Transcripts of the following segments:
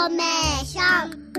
フォメーション。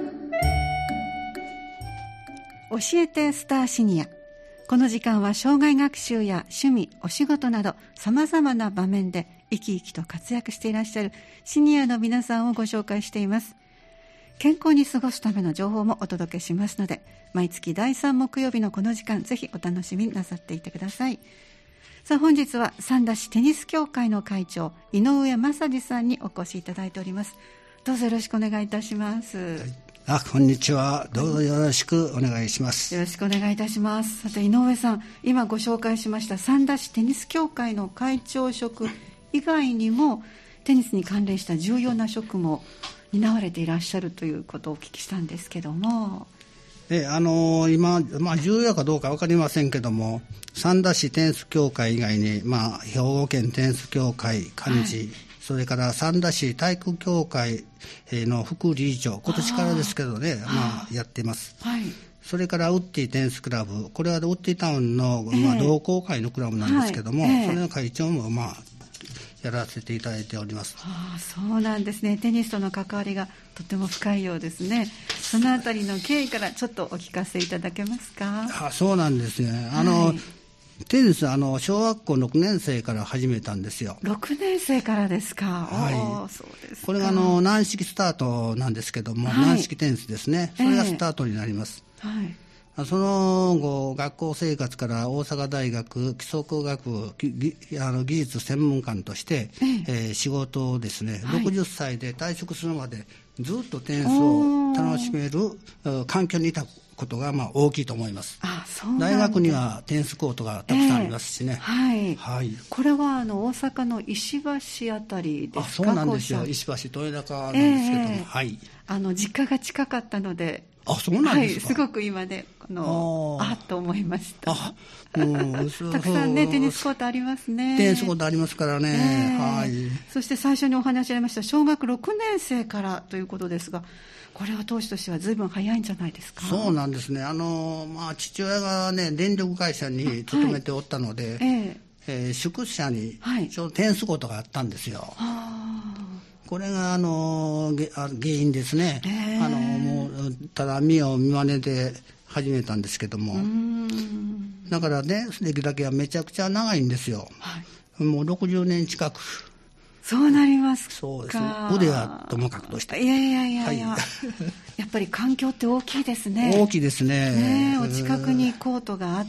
教えてスターシニア。この時間は障害学習や趣味、お仕事など様々な場面で生き生きと活躍していらっしゃるシニアの皆さんをご紹介しています。健康に過ごすための情報もお届けしますので、毎月第3木曜日のこの時間、ぜひお楽しみになさっていてください。さあ、本日は三田市テニス協会の会長井上正治さんにお越しいただいております。どうぞよろしくお願いいたします。 はい、こんにちは。どうぞよろしくお願いします。 よろしくお願いいたします。さて、井上さん、今ご紹介しました三田市テニス協会の会長職以外にもテニスに関連した重要な職務を担われていらっしゃるということをお聞きしたんですけども、 今、重要かどうか分かりませんけども、三田市テニス協会以外に、兵庫県テニス協会幹事、はい、それから三田市体育協会の副理事長、今年からですけどね、やっています。はい、それからウッディテニスクラブ、これはウッディタウンの、同好会のクラブなんですけども、それの会長もやらせていただいております。 そうなんですね。テニスとの関わりがとても深いようですね。そのあたりの経緯からちょっとお聞かせいただけますか？ そうなんですね。テニス小学校6年生から始めたんですよ。 6年生からですか？ はい、 そうですか。 これが軟式スタートなんですけども、軟式テニスですね。それがスタートになります。その後、学校生活から大阪大学基礎工学部技術専門官として、仕事をですね、60歳で退職するまでずっとテニスを楽しめる環境にいたことが大きいと思います。大学にはテニスコートがたくさんありますしね。 これは大阪の石橋あたりですか？ そうなんですよ。石橋豊中なんですけども、はい。 実家が近かったので、 そうなんですか。 すごく今ね、と思いました。たくさんね、テニスコートありますね。 テニスコートありますからね。はい。 そして最初にお話しありました小学6年生からということですが、これは当時としては随分早いんじゃないですか？ そうなんですね。父親がね、電力会社に勤めておったので、宿舎にちょうどテニスコートがあったんですよ。これが原因ですね。もうただ見よう見まねで始めたんですけども、だからね、歴だけはめちゃくちゃ長いんですよ。もう60年近く。 そうなりますか。 そうですね。腕はともかくとして。 やっぱり環境って大きいですね。 大きいですね。 お近くにコートがあって、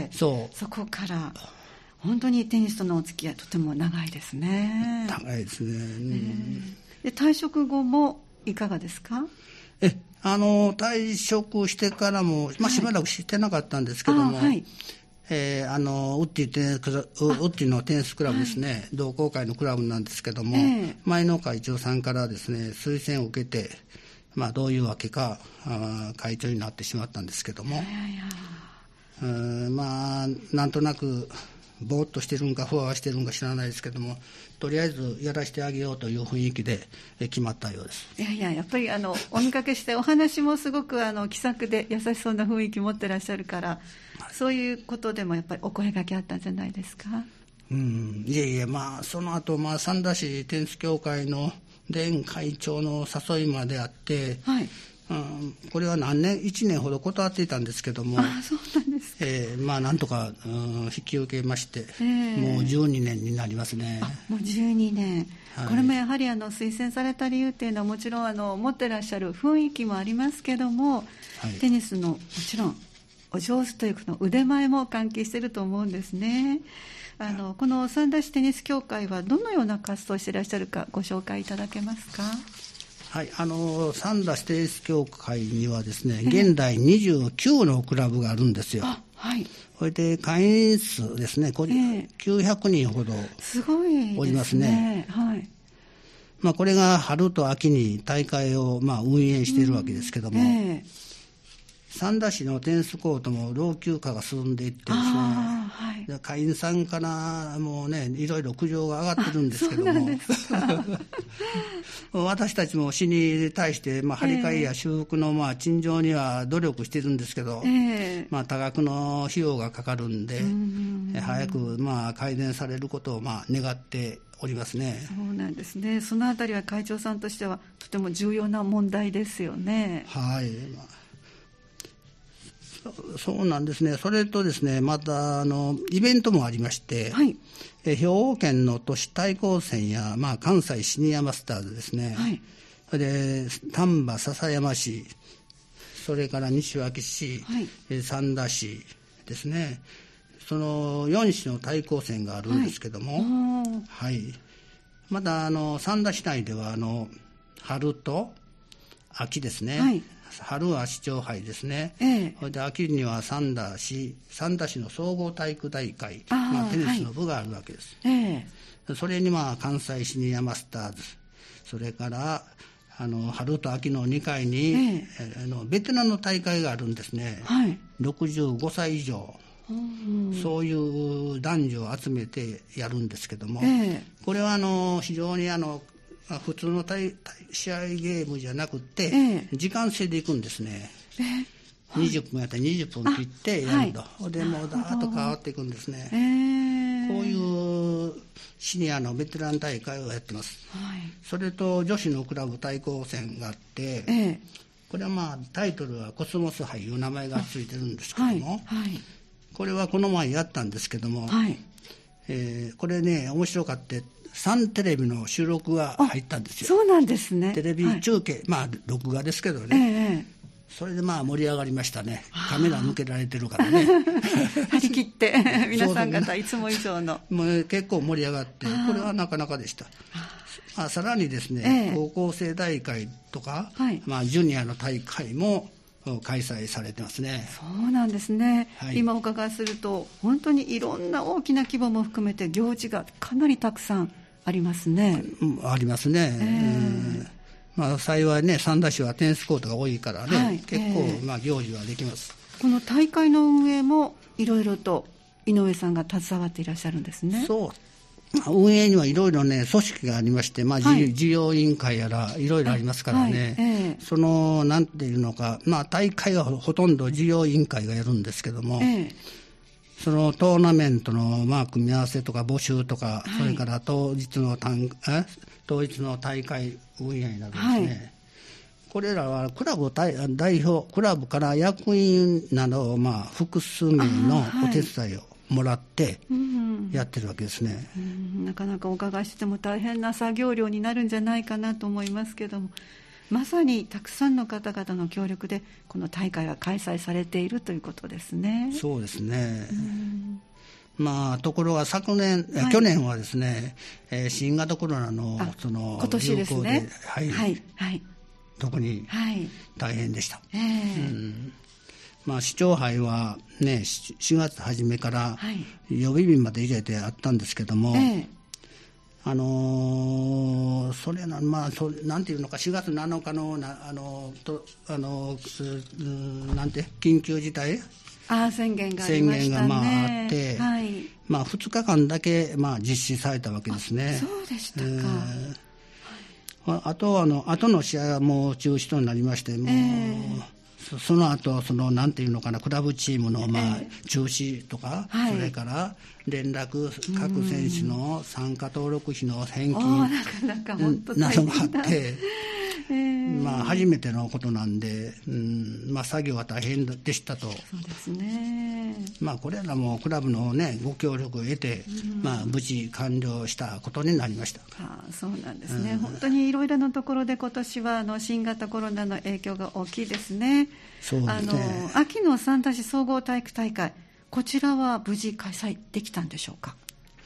そこから本当にテニスとのお付き合いとても長いですね。 長いですね。 で、退職後もいかがですか？ 退職してからも、しばらくしてなかったんですけども、ウッディのテニスクラブですね、同好会のクラブなんですけども、前の会長さんからですね、推薦を受けて、どういうわけか会長になってしまったんですけども、なんとなくぼーっとしてるんかふわふわしてるんか知らないですけども、とりあえずやらせてあげようという雰囲気で決まったようです。 やっぱりお見かけしてお話もすごく気さくで優しそうな雰囲気持ってらっしゃるから、そういうことでもやっぱりお声掛けあったんじゃないですか？ その後三田市テニス協会の前会長の誘いまであって、これは1年ほど断っていたんですけども、 そうなんですか。 なんとか引き受けまして、もう12年になりますね。 もう12年、これもやはり推薦された理由っていうのはもちろん持ってらっしゃる雰囲気もありますけども、テニスのもちろんお上手というこの腕前も関係していると思うんですね。この三田市テニス協会はどのような活動をしていらっしゃるかご紹介いただけますか？ 三田市テニス協会にはですね、現在29のクラブがあるんですよ。それで会員数ですね、これ900人ほどおりますね。これが春と秋に大会を運営しているわけですけども、 三田市のテニスコートも老朽化が進んでいってですね、はい、会員さんからもうね、いろいろ苦情が上がってるんですけども、私たちも市に対して、張り替えや修復の陳情には努力してるんですけど、多額の費用がかかるんで、早く改善されることを願っておりますね。 そうなんですね。そのあたりは会長さんとしてはとても重要な問題ですよね。 はい、そうなんですね。それとですね、またイベントもありまして、はい、兵庫県の都市対抗戦や、関西シニアマスターズですね、はい、それで丹波篠山市、それから西脇市、はい、三田市ですね、その4市の対抗戦があるんですけども、はい、また三田市内では春と秋ですね、はい、春は市長杯ですね、で秋には三田市の総合体育大会、テニスの部があるわけです、それに関西シニアマスターズ、それから春と秋の2回に、ベテランの大会があるんですね、はい、65歳以上、そういう男女を集めてやるんですけども、これは非常に普通の試合ゲームじゃなくて、時間制でいくんですね、20分やったら20分切ってやると、でもうだーっと変わっていくんですね、こういうシニアのベテラン大会をやってます、それと女子のクラブ対抗戦があって、これはタイトルはコスモス杯いう名前がついてるんですけども、これはこの前やったんですけども、これね面白かって、サンテレビの収録が入ったんですよ。 そうなんですね。 テレビ中継、録画ですけどね、それで盛り上がりましたね。カメラ向けられてるからね張り切って皆さん方いつも以上のもう結構盛り上がって、これはなかなかでした。さらにですね、高校生大会とか、ジュニアの大会も開催されてますね。 そうなんですね、今お伺いすると本当にいろんな大きな規模も含めて行事がかなりたくさんありますね。 ありますね、幸いね、三田市はテニスコートが多いからね、結構行事はできます。 この大会の運営もいろいろと井上さんが携わっていらっしゃるんですね。 そう、運営にはいろいろね組織がありまして、事業委員会やらいろいろありますからね、そのなんていうのか、大会はほとんど事業委員会がやるんですけども、そのトーナメントの組み合わせとか募集とか、それから当日の大会運営などですね、これらはクラブ代表、クラブから役員など複数名のお手伝いをもらってやってるわけですね。 なかなかお伺いしても大変な作業量になるんじゃないかなと思いますけども、まさにたくさんの方々の協力でこの大会は開催されているということですね。 そうですね。ところが去年はですね、新型コロナの今年ですね、 特に大変でした。市長杯はね、4月初めから予備日まで入れてあったんですけども、それなんていうのか、4月7日のなんて緊急事態宣言がありましたね。 あって、2日間だけ実施されたわけですね。 そうでしたか。 あとの試合はもう中止となりまして、その後なんていうのかな、クラブチームの中止とか、それから連絡各選手の参加登録費の返金などがあって、初めてのことなんで、作業は大変でしたと。 そうですね。 これらもクラブのねご協力を得て、無事完了したことになりました。 そうなんですね。本当にいろいろなところで今年は新型コロナの影響が大きいですね。 そうですね。 秋の三田市総合体育大会、こちらは無事開催できたんでしょうか。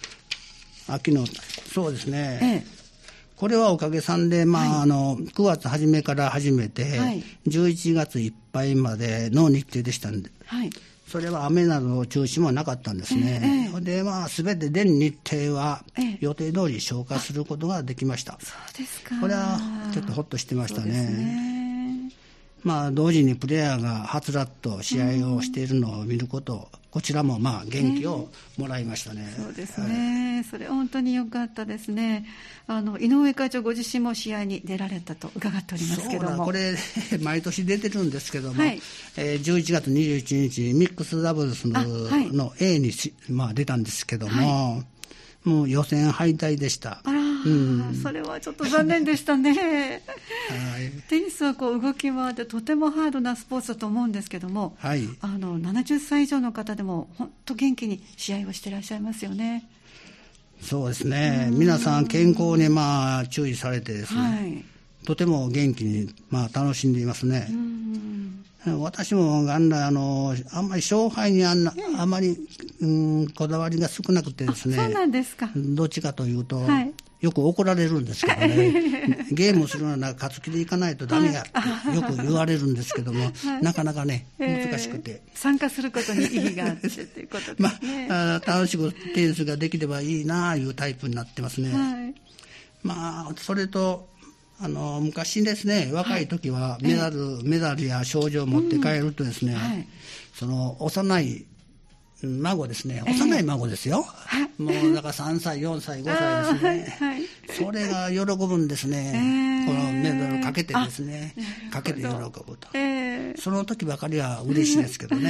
そうですね、これはおかげさんで、9月初めから始めて、11月いっぱいまでの日程でしたんで、それは雨などの中止もなかったんですね。で全て全日程は予定通り消化することができました。 そうですか。 これはちょっとほっとしてましたね。 同時にプレーヤーがはつらっと試合をしているのを見ること、こちらも元気をもらいましたね。 そうですね、それは本当に良かったですね。井上会長ご自身も試合に出られたと伺っておりますけども。 これ毎年出てるんですけども、11月21日ミックスダブルスの A に出たんですけども、もう予選敗退でした。 それはちょっと残念でしたね。テニスは動き回ってとてもハードなスポーツだと思うんですけども、70歳以上の方でも本当元気に試合をしていらっしゃいますよね。 そうですね、皆さん健康に注意されてですね、とても元気に楽しんでいますね。私も元来あんまり勝敗にあまりこだわりが少なくてですね。 そうなんですか。 どっちかというと、よく怒られるんですけどねゲームするなら勝つ気でいかないとダメやってよく言われるんですけども、なかなかね難しくて、 参加することに意義があってということですね。 楽しくテニスができればいいなあいうタイプになってますね。それと昔ですね、若い時はメダルや賞状を持って帰るとですね、その幼い孫ですね、幼い孫ですよ、もうだから3歳4歳5歳ですね、それが喜ぶんですね、このメダルかけてですね、かけて喜ぶと、その時ばかりは嬉しいですけどね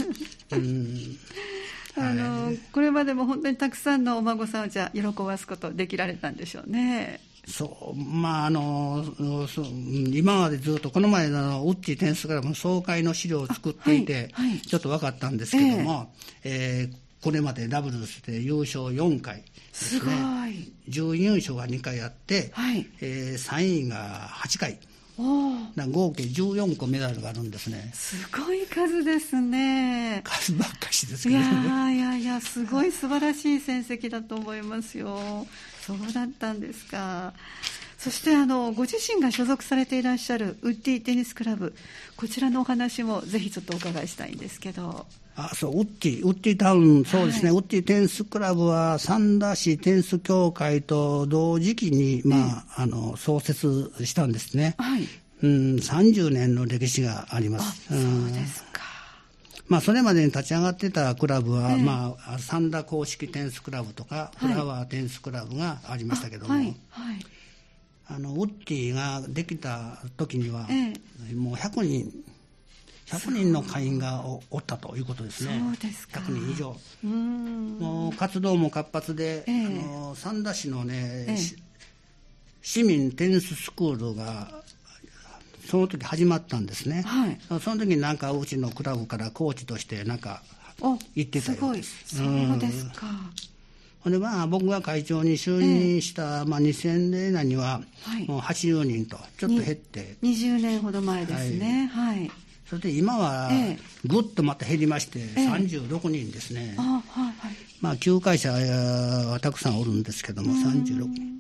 これまでも本当にたくさんのお孫さんを喜ばすことできられたんでしょうね。 そう今までずっとこの前のウッチーテニスクラブの総会の資料を作っていて、ちょっと分かったんですけども、これまでダブルスで優勝4回ですね。すごい。準優勝が2回あって、3位が8回。合計14個メダルがあるんですね。 すごい数ですね。 数ばっかしですけどね。 いやすごい素晴らしい成績だと思いますよ。そうだったんですか。そしてご自身が所属されていらっしゃるウッディテニスクラブ、こちらのお話もぜひちょっとお伺いしたいんですけど。 そう、ウッディタウン、そうですね、ウッディテニスクラブは三田市テニス協会と同時期に、創設したんですね。30年の歴史があります。 そうですか。 それまでに立ち上がってたクラブは、三田公式テニスクラブとか、フラワーテニスクラブがありましたけども、ウッディができた時には、もう100人の会員がおったということですね。 そうですか。 100人以上。もう活動も活発で、三田市のね、市民テニススクールがその時始まったんですね。その時にうちのクラブからコーチとして行ってたようです。 そうですか。 で僕が会長に就任した、2000年内にはもう80人とちょっと減って 20年ほど前ですね。 それで今はぐっとまた減りまして36人ですね。旧会社はたくさんおるんですけども36人。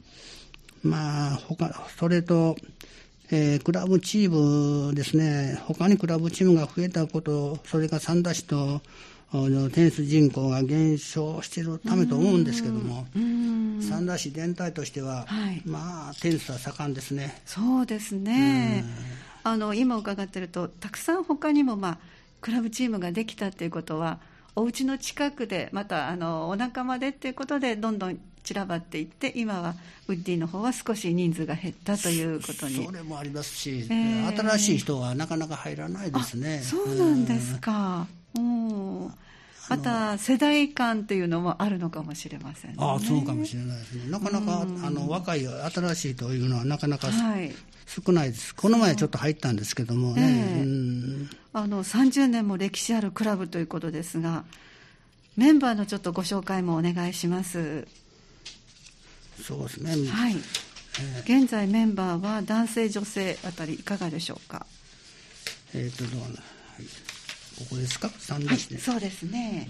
それとクラブチームですね、他にクラブチームが増えたこと、それから三田市とテニス人口が減少しているためと思うんですけども、三田市全体としては、テニスは盛んですね。 そうですね。今伺っていると、たくさん他にも、クラブチームができたということは、お家の近くでまたお仲間でということでどんどん散らばっていって、今はウッディの方は少し人数が減ったということに。 それもありますし、新しい人はなかなか入らないですね。 そうなんですか。また世代間というのもあるのかもしれませんね。 そうかもしれないですね。なかなか若い新しいというのはなかなか少ないです。この前ちょっと入ったんですけどもね。 30年も歴史あるクラブということですが、メンバーのちょっとご紹介もお願いします。 そうですね。 現在メンバーは男性女性あたりいかがでしょうか。 どうなここですか、三田市で。 そうですね。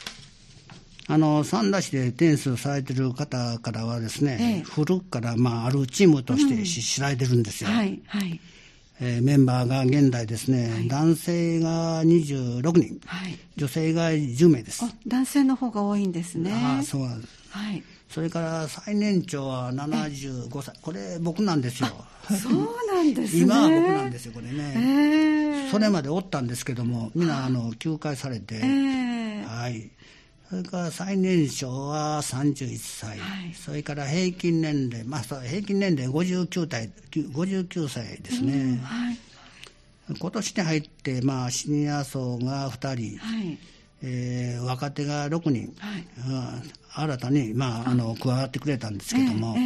三田市でテニスをされている方からはですね、古くからあるチームとして知られてるんですよ。メンバーが現在ですね、男性が26人、女性が10名です。 男性の方が多いんですね。 そうなんです。 それから最年長は75歳、これ僕なんですよ。 そうなんですね。 今は僕なんですよ、これね。それまでおったんですけども、みんな休会されて、はい。それから最年少は31歳、それから平均年齢、平均年齢59歳ですね。今年に入って、シニア層が2人、若手が6人、新たに、加わってくれたんですけども、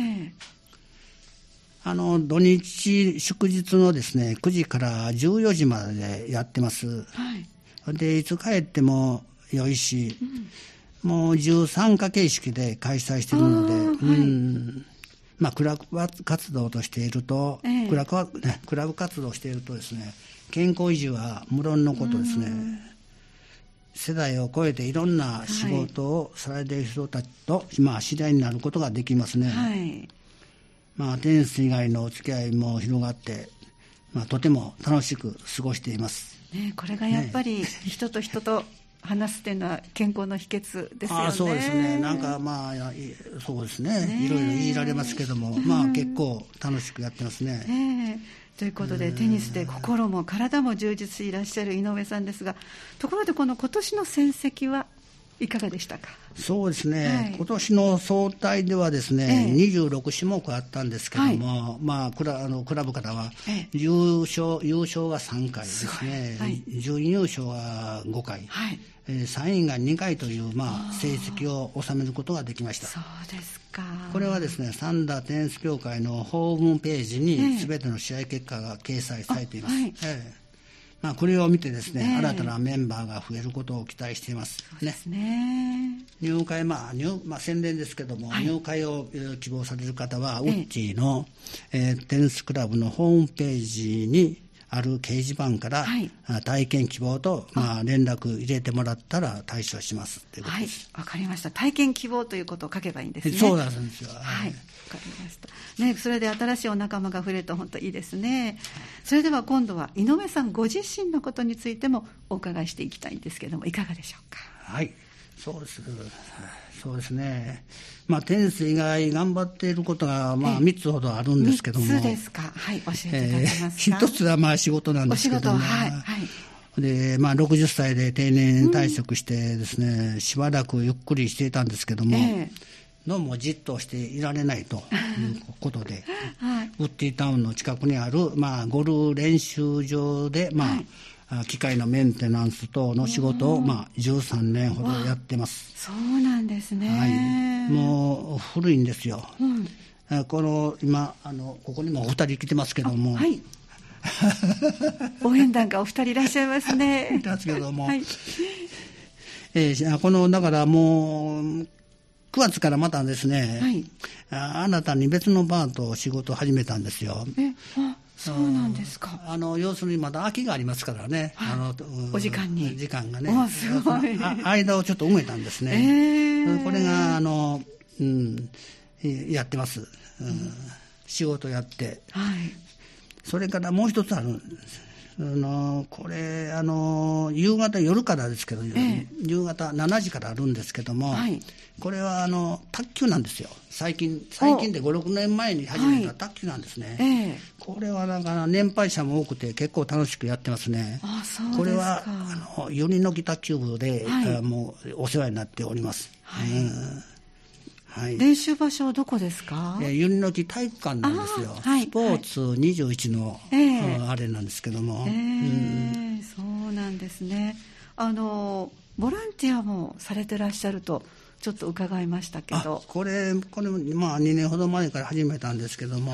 土日祝日のですね、9時から14時までやってます。でいつ帰ってもよいし、もう13課形式で開催しているので、クラブ活動としていると、クラブ活動をしているとですね、健康維持は無論のことですね、世代を超えていろんな仕事をされている人たちと、知り合いになることができますね。テニス以外のお付き合いも広がって、とても楽しく過ごしています。 これがやっぱり人と人と話すというのは健康の秘訣ですよね。 そうですね。そうですね。いろいろ言いられますけども、結構楽しくやってますね。 ということで、テニスで心も体も充実していらっしゃる井上さんですが、ところで今年の戦績はいかがでしたか？ そうですね、今年の総体ではですね、26種目あったんですけども、クラブからは優勝が3回ですね、準優勝が5回、3位が2回という成績を収めることができました。 そうですか。 これはですね、サンダーテニス協会のホームページに全ての試合結果が掲載されています。これを見てですね、新たなメンバーが増えることを期待しています。 そうですね。 入会、宣伝ですけども、入会を希望される方は、ウッチーの、テニスクラブのホームページにある掲示板から、体験希望と、連絡入れてもらったら対処しますということです。 わかりました。体験希望ということを書けばいいんですね。 そうなんですよ。わかりました。それで新しいお仲間が増えると本当いいですね。それでは今度は井上さんご自身のことについてもお伺いしていきたいんですけども、いかがでしょうか？ そうですね。テニス以外頑張っていることが3つほどあるんですけども。 3つですか？教えていただけますか？ 1つは仕事なんですけども。で60歳で定年退職してですね、しばらくゆっくりしていたんですけども、どうもじっとしていられないということで、ウッディタウンの近くにある、ゴルフ練習場で、機械のメンテナンス等の仕事を、13年ほどやってます。 そうなんですね。 もう古いんですよ。今ここにもお二人来てますけども、 応援団がお二人いらっしゃいますね。 いますけども、だからもう9月からまたですね、新たに別のバーと仕事を始めたんですよ。 そうなんですか。 要するにまだ空きがありますからね、 お時間に時間がね、 すごい間をちょっと埋めたんですね。これがやってます。仕事やって、それからもう一つあるんです。これ夜からですけど、夕方7時からあるんですけども、これは卓球なんですよ。最近で5、6年前に始めた卓球なんですね。これは年配者も多くて結構楽しくやってますね。これはよりのき卓球部で、もうお世話になっております。 練習場所はどこですか？ ゆりのき体育館なんですよ。スポーツ21の、あれなんですけども、 そうなんですね。ボランティアもされてらっしゃるとちょっと伺いましたけど、 これ2年ほど前から始めたんですけども、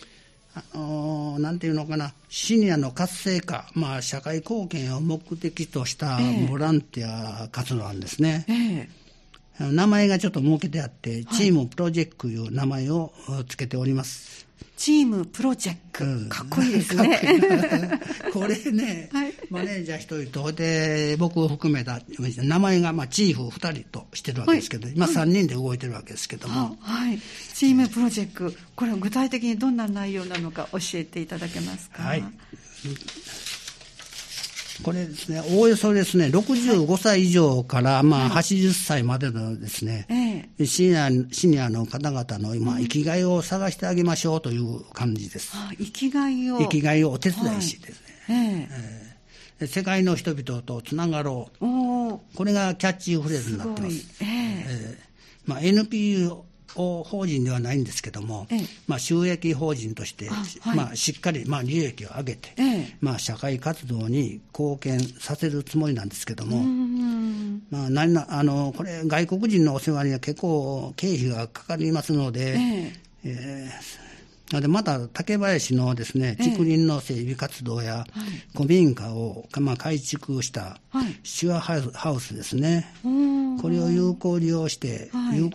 なんていうのかな、シニアの活性化、社会貢献を目的としたボランティア活動なんですね。名前がちょっと設けてあって、チームプロジェクトという名前をつけております。 チームプロジェクト、かっこいいですね。 これね、マネージャー1人とで僕を含めた名前がチーフ2人としてるわけですけど、今3人で動いてるわけですけども、 チームプロジェクト、これは具体的にどんな内容なのか教えていただけますか？ これですね、おおよそですね、65歳以上から80歳までのですね、 シニアの方々の今、生きがいを探してあげましょうという感じです。 生きがいをお手伝いしですね。世界の人々とつながろう。これがキャッチフレーズになってます。NPO 法人ではないんですけども、収益法人として、しっかり、利益を上げて、社会活動に貢献させるつもりなんですけども、これ外国人のお世話には結構経費がかかりますので、また竹林のですね、竹林の整備活動や古民家を改築したシュアハウスですね、これを有効利用して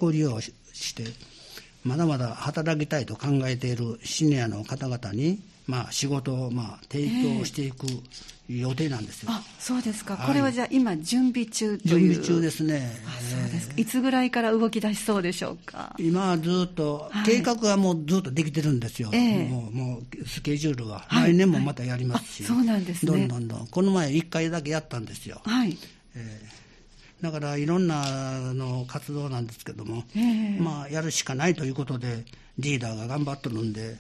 まだまだ働きたいと考えているシニアの方々に仕事を提供していく予定なんですよ。 そうですか。これはじゃあ今準備中という。 準備中ですね。 そうですか。いつぐらいから動き出しそうでしょうか。 今はずっと、計画はもうずっとできてるんですよ。もうスケジュールは、来年もまたやりますし、 そうなんですね。 どんどんこの前1回だけやったんですよ。だからいろんな活動なんですけども、やるしかないということでリーダーが頑張ってるんで、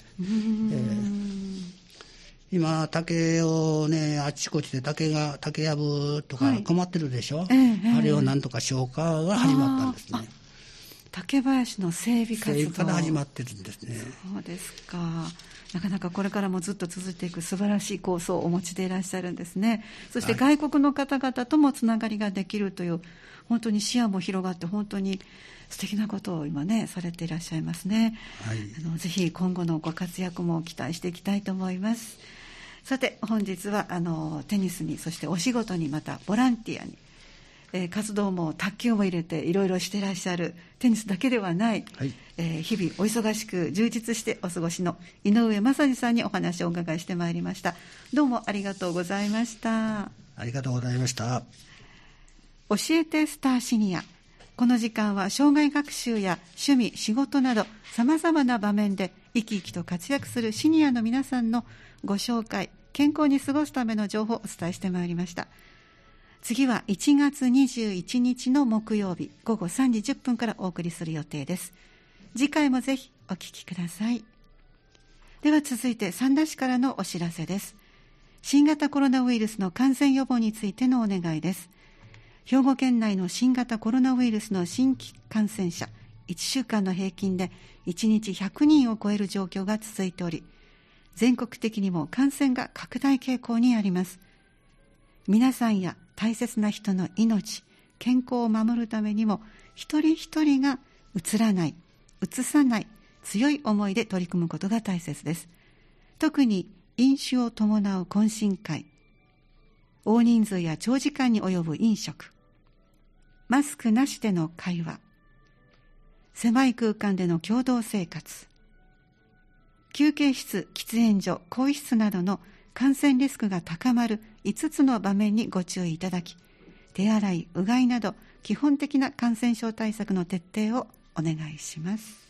今竹をね、あちこちで竹やぶとか困ってるでしょ、あれをなんとか消化が始まったんですね。 竹林の整備活動、 整備から始まってるんですね。 そうですか。なかなかこれからもずっと続いていく素晴らしい構想をお持ちでいらっしゃるんですね。そして外国の方々ともつながりができるという、本当に視野も広がって本当に素敵なことを今ねされていらっしゃいますね。ぜひ今後のご活躍も期待していきたいと思います。さて本日はテニスに、そしてお仕事に、またボランティアに、活動も卓球も入れていろいろしていらっしゃる、テニスだけではない、日々お忙しく充実してお過ごしの井上正二さんにお話をお伺いしてまいりました。どうもありがとうございました。 ありがとうございました。 教えてスターシニア。この時間は障害学習や趣味、仕事などさまざまな場面で生き生きと活躍するシニアの皆さんのご紹介、健康に過ごすための情報をお伝えしてまいりました。次は1月21日の木曜日午後3時10分からお送りする予定です。次回もぜひお聞きください。では続いて三田市からのお知らせです。新型コロナウイルスの感染予防についてのお願いです。兵庫県内の新型コロナウイルスの新規感染者、1週間の平均で1日100人を超える状況が続いており、全国的にも感染が拡大傾向にあります。皆さんや大切な人の命、健康を守るためにも、一人一人がうつらない、うつさない、強い思いで取り組むことが大切です。特に飲酒を伴う懇親会、大人数や長時間に及ぶ飲食、マスクなしでの会話、狭い空間での共同生活、休憩室、喫煙所、更衣室などの感染リスクが高まる5つの場面にご注意いただき、手洗い、うがいなど基本的な感染症対策の徹底をお願いします。